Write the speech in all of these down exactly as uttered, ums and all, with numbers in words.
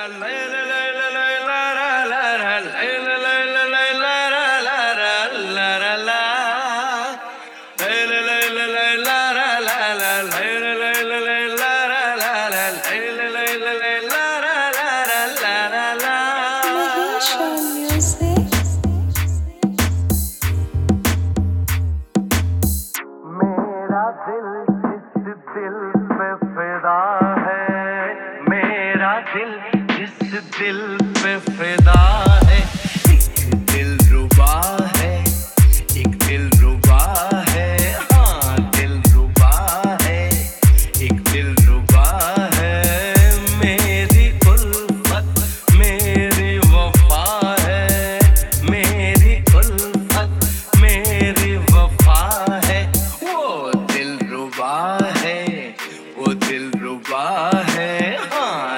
दिल जिस दिल पे फिदा है, एक दिल रुबा है, एक दिल रुबा है, हाँ दिल रुबा है, एक दिल रुबा है। मेरी उल्फत मेरी वफा है, मेरी उल्फत मेरी वफा है। वो दिल रुबा है, वो दिल रुबा है, हाँ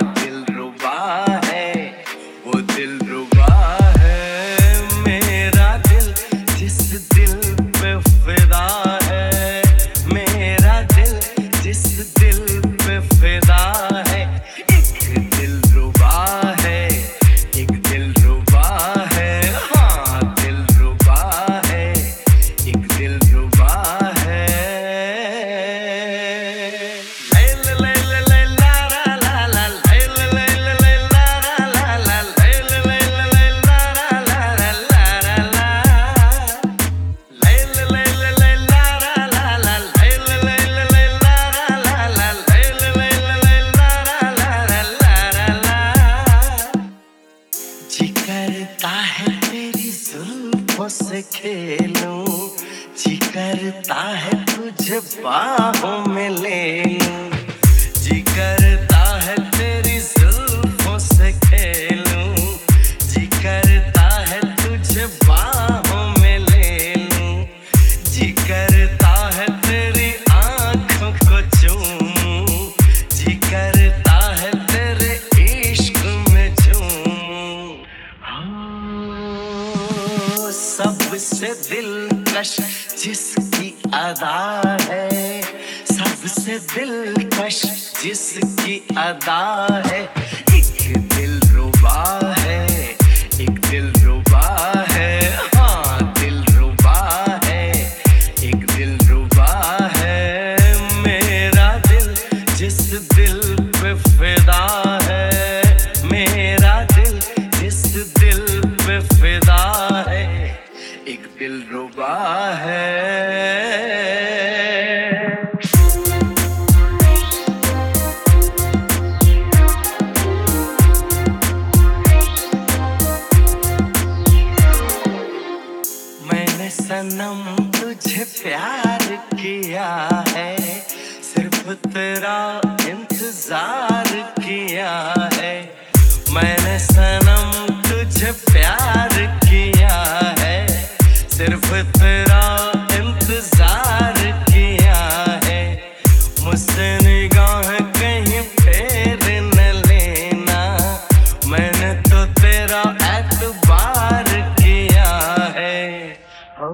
दिल रुबा है। मेरा दिल जिस दिल पे फिदा है, मेरा दिल जिस दिल पे फिदा है, एक दिल रुबा है, एक दिल रुबा है, हाँ दिल रुबा है, एक दिल रुबा है। जी करता है तेरी जुल्फों से खेलूं, जी करता है तुझे बाहों में ले लूं, जी करता है तेरी जुल्फों से खेलूं, जी करता है तुझे बाहों में ले लूं, जी करता है तेरी आंखों को चूमूं, जी करता है तेरे इश्क में झूमूं। सबसे दिलकश जिसकी अदा है, सबसे दिलकश जिसकी अदा है, एक दिल रुबा है, एक दिल रुबा है, हाँ दिल रुबा है, एक दिल रुबा है। मेरा दिल जिस दिल पे फिदा है, मेरा दिल जिस दिल पे फिदा है, एक दिल रुबा है। मैंने सनम तुझे प्यार किया है, सिर्फ तेरा इंतजार किया है। मैंने सनम तुझे प्यार किया है, सिर्फ तेरा इंतजार किया है। मुझसे निगाह कहीं फेर न लेना, मैंने तो तेरा एतबार किया है। ओ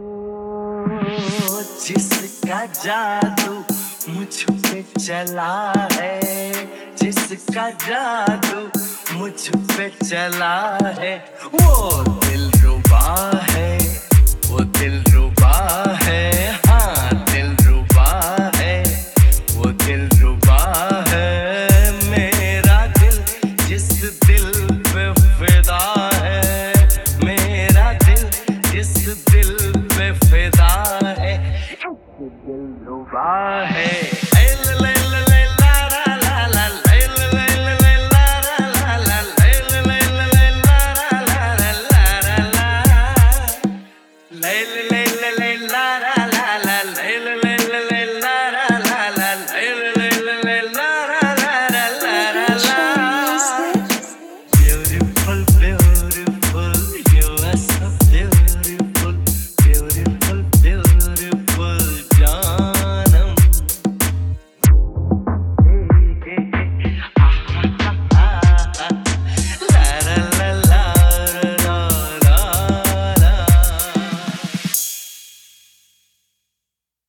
जिसका जादू मुझ पे चला है, जिसका जादू मुझ पे चला है, वो दिल रुबा है, वो दिल